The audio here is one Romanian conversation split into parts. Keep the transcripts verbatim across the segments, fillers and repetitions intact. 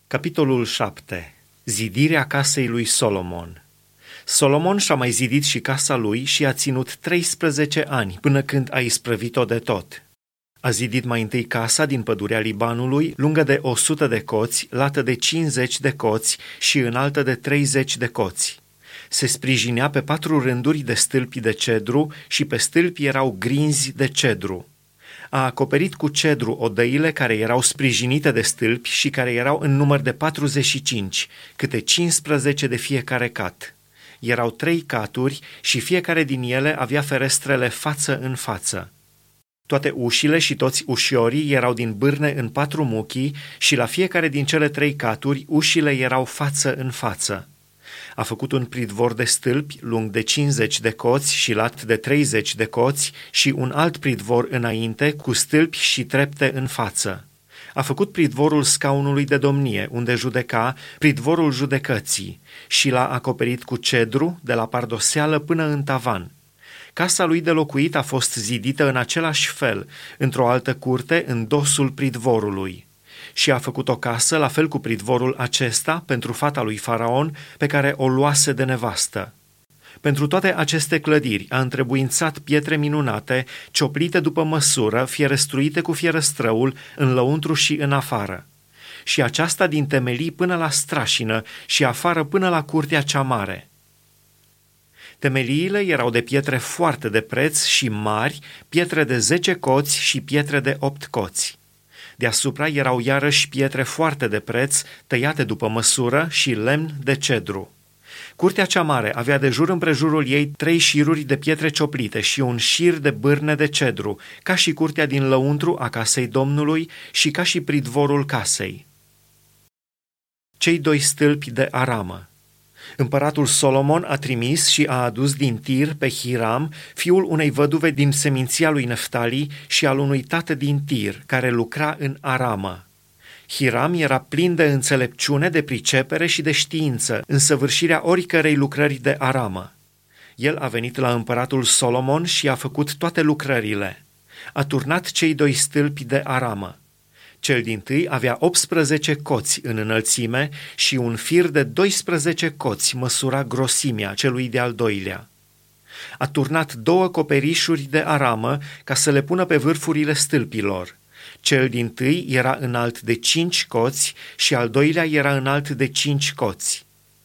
Capitolul șapte. Zidirea casei lui Solomon. Solomon și-a mai zidit și casa lui și a ținut treisprezece ani până când a isprăvit-o de tot. A zidit mai întâi casa din pădurea Libanului, lungă de o sută de coți, lată de cincizeci de coți și înaltă de treizeci de coți. Se sprijinea pe patru rânduri de stâlpi de cedru și pe stâlpi erau grinzi de cedru. A acoperit cu cedru odăile care erau sprijinite de stâlpi și care erau în număr de patruzeci și cinci, câte cincisprezece de fiecare cat. Erau trei caturi și fiecare din ele avea ferestrele față în față. Toate ușile și toți ușiorii erau din bârne în patru muchii și la fiecare din cele trei caturi ușile erau față în față. A făcut un pridvor de stâlpi lung de cincizeci de coți și lat de treizeci de coți și un alt pridvor înainte cu stâlpi și trepte în față. A făcut pridvorul scaunului de domnie, unde judeca, pridvorul judecății, și l-a acoperit cu cedru de la pardoseală până în tavan. Casa lui de locuit a fost zidită în același fel, într-o altă curte, în dosul pridvorului. Și a făcut o casă, la fel cu pridvorul acesta, pentru fata lui Faraon, pe care o luase de nevastă. Pentru toate aceste clădiri a întrebuințat pietre minunate, cioplite după măsură, fierăstruite cu fierăstrăul, în lăuntru și în afară. Și aceasta din temelii până la strașină și afară până la curtea cea mare. Temeliile erau de pietre foarte de preț și mari, pietre de zece coți și pietre de opt coți. Deasupra erau iarăși pietre foarte de preț, tăiate după măsură și lemn de cedru. Curtea cea mare avea de jur împrejurul ei trei șiruri de pietre cioplite și un șir de bârne de cedru, ca și curtea din lăuntru a casei Domnului și ca și pridvorul casei. Cei doi stâlpi de aramă. Împăratul Solomon a trimis și a adus din Tir pe Hiram, fiul unei văduve din seminția lui Neftali și al unui tată din Tir, care lucra în aramă. Hiram era plin de înțelepciune, de pricepere și de știință în săvârșirea oricărei lucrări de aramă. El a venit la împăratul Solomon și a făcut toate lucrările. A turnat cei doi stâlpi de aramă. Cel dintâi avea optsprezece coți în înălțime și un fir de doisprezece coți măsura grosimea celui de-al doilea. A turnat două coperișuri de aramă ca să le pună pe vârfurile stâlpilor. Cel dintâi era înalt de cinci coți și al doilea era înalt de cinci coți.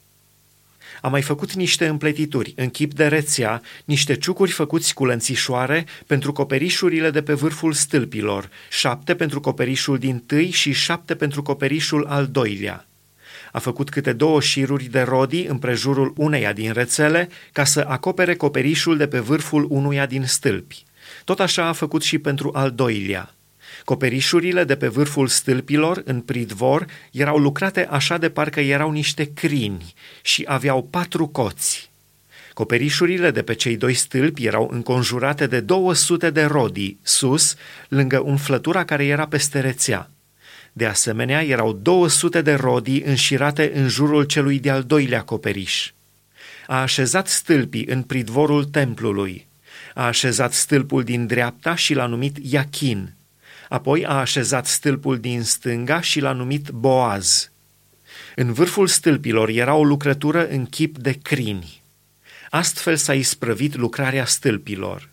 A mai făcut niște împletituri în chip de rețea, niște ciucuri făcuți cu lănțișoare pentru coperișurile de pe vârful stâlpilor, șapte pentru coperișul dintâi și șapte pentru coperișul al doilea. A făcut câte două șiruri de rodii împrejurul uneia din rețele ca să acopere coperișul de pe vârful unuia din stâlpi. Tot așa a făcut și pentru al doilea. Coperișurile de pe vârful stâlpilor, în pridvor, erau lucrate așa de parcă erau niște crini și aveau patru coți. Coperișurile de pe cei doi stâlpi erau înconjurate de două sute de rodii, sus, lângă umflătura care era peste rețea. De asemenea, erau două sute de rodii înșirate în jurul celui de-al doilea coperiș. A așezat stâlpii în pridvorul templului. A așezat stâlpul din dreapta și l-a numit Iachin. Apoi a așezat stâlpul din stânga și l-a numit Boaz. În vârful stâlpilor era o lucrătură în chip de crini. Astfel s-a isprăvit lucrarea stâlpilor.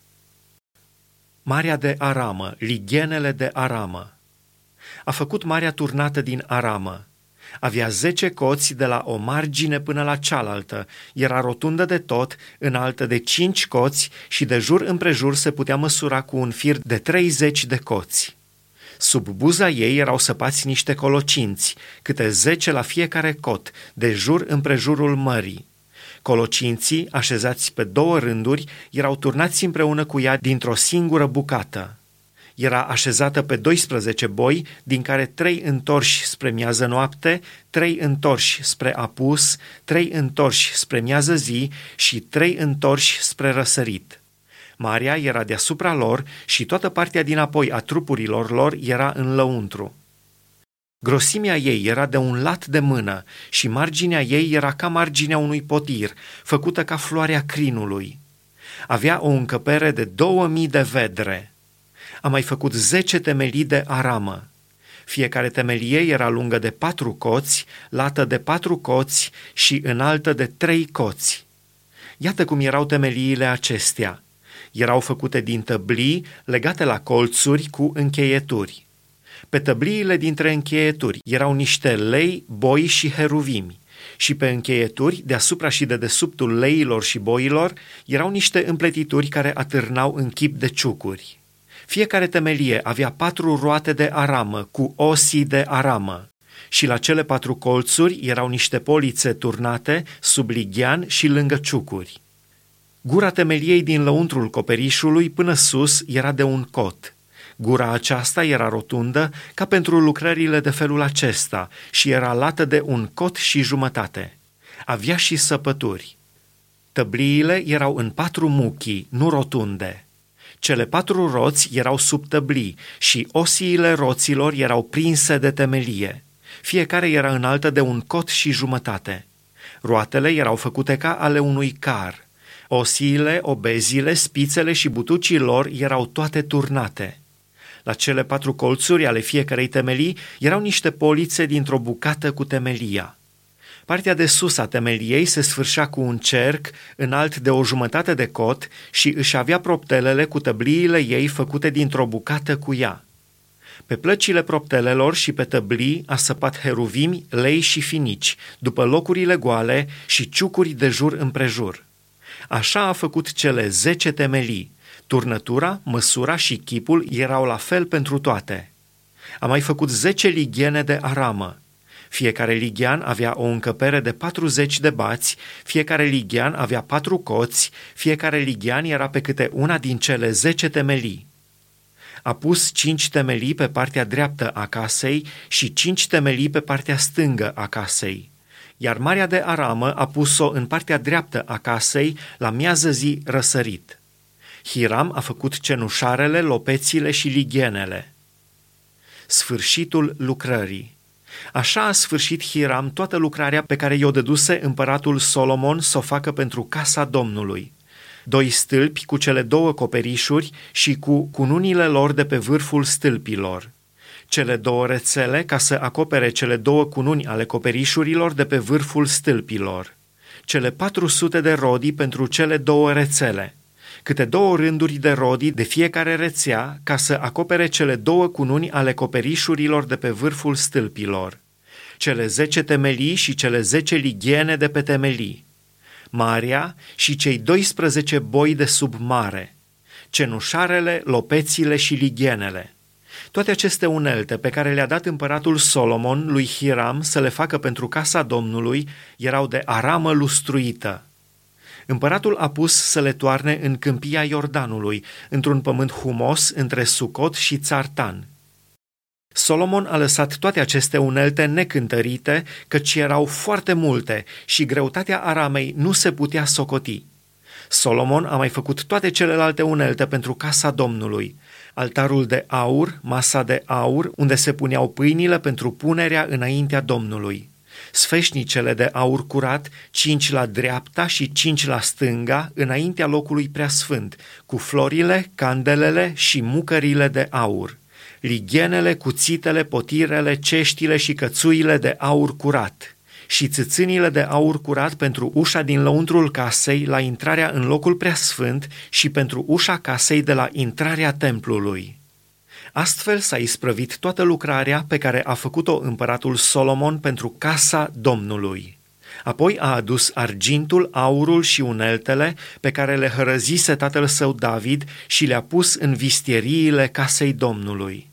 Marea de aramă, lighenele de aramă. A făcut marea turnată din aramă. Avea zece coți de la o margine până la cealaltă, era rotundă de tot, înaltă de cinci coți și de jur împrejur se putea măsura cu un fir de treizeci de coți. Sub buza ei erau săpați niște colocinți, câte zece la fiecare cot, de jur împrejurul mării. Colocinții, așezați pe două rânduri, erau turnați împreună cu ea dintr-o singură bucată. Era așezată pe doisprezece boi, din care trei întorși spre miază noapte, trei întorși spre apus, trei întorși spre miază zi și trei întorși spre răsărit. Marea era deasupra lor și toată partea din apoi a trupurilor lor era în lăuntru. Grosimea ei era de un lat de mână și marginea ei era ca marginea unui potir, făcută ca floarea crinului. Avea o încăpere de două mii de vedre. A mai făcut zece temelii de aramă. Fiecare temelie era lungă de patru coți, lată de patru coți și înaltă de trei coți. Iată cum erau temeliile acestea. Erau făcute din tăblii legate la colțuri cu încheieturi. Pe tăbliile dintre încheieturi erau niște lei, boi și heruvimi, și pe încheieturi, deasupra și de dedesubtul leilor și boilor, erau niște împletituri care atârnau în chip de ciucuri. Fiecare temelie avea patru roate de aramă cu osii de aramă și la cele patru colțuri erau niște polițe turnate sub lighean și lângă ciucuri. Gura temeliei din lăuntrul coperișului până sus era de un cot. Gura aceasta era rotundă ca pentru lucrările de felul acesta și era lată de un cot și jumătate. Avea și săpături. Tăbliile erau în patru muchii, nu rotunde. Cele patru roți erau sub tăblii și osiile roților erau prinse de temelie. Fiecare era înaltă de un cot și jumătate. Roatele erau făcute ca ale unui car. Osiile, obezile, spițele și butucii lor erau toate turnate. La cele patru colțuri ale fiecărei temelii erau niște polițe dintr-o bucată cu temelia. Partea de sus a temeliei se sfârșea cu un cerc înalt de o jumătate de cot și își avea proptelele cu tăbliile ei făcute dintr-o bucată cu ea. Pe plăcile proptelelor și pe tăblii a săpat heruvimi, lei și finici, după locurile goale și ciucuri de jur împrejur. Așa a făcut cele zece temelii. Turnătura, măsura și chipul erau la fel pentru toate. A mai făcut zece ligheane de aramă. Fiecare lighean avea o încăpere de patruzeci de bați, fiecare lighean avea patru coți, fiecare lighean era pe câte una din cele zece temelii. A pus cinci temelii pe partea dreaptă a casei și cinci temelii pe partea stângă a casei. Iar marea de aramă a pus-o în partea dreaptă a casei la miază zi răsărit. Hiram a făcut cenușarele, lopețile și lighenele. Sfârșitul lucrării. Așa a sfârșit Hiram toată lucrarea pe care i-o dăduse împăratul Solomon să o facă pentru casa Domnului. Doi stâlpi cu cele două coperișuri și cu cununile lor de pe vârful stâlpilor. Cele două rețele ca să acopere cele două cununi ale coperișurilor de pe vârful stâlpilor. Cele patru sute de rodii pentru cele două rețele. Câte două rânduri de rodii de fiecare rețea ca să acopere cele două cununi ale coperișurilor de pe vârful stâlpilor. Cele zece temelii și cele zece ligheane de pe temelii. Marea și cei doisprezece boi de sub mare. Cenușarele, lopețile și lighenele. Toate aceste unelte pe care le-a dat împăratul Solomon lui Hiram să le facă pentru casa Domnului erau de aramă lustruită. Împăratul a pus să le toarne în câmpia Iordanului, într-un pământ humos între Sucot și Țartan. Solomon a lăsat toate aceste unelte necântărite, căci erau foarte multe și greutatea aramei nu se putea socoti. Solomon a mai făcut toate celelalte unelte pentru casa Domnului, altarul de aur, masa de aur, unde se puneau pâinile pentru punerea înaintea Domnului, sfeșnicele de aur curat, cinci la dreapta și cinci la stânga, înaintea locului preasfânt, cu florile, candelele și mucările de aur, lighenele, cuțitele, potirele, ceștile și cățuile de aur curat și țâțânile de aur curat pentru ușa din lăuntrul casei la intrarea în locul preasfânt și pentru ușa casei de la intrarea templului. Astfel s-a isprăvit toată lucrarea pe care a făcut-o împăratul Solomon pentru casa Domnului. Apoi a adus argintul, aurul și uneltele pe care le hărăzise tatăl său David și le-a pus în vistieriile casei Domnului.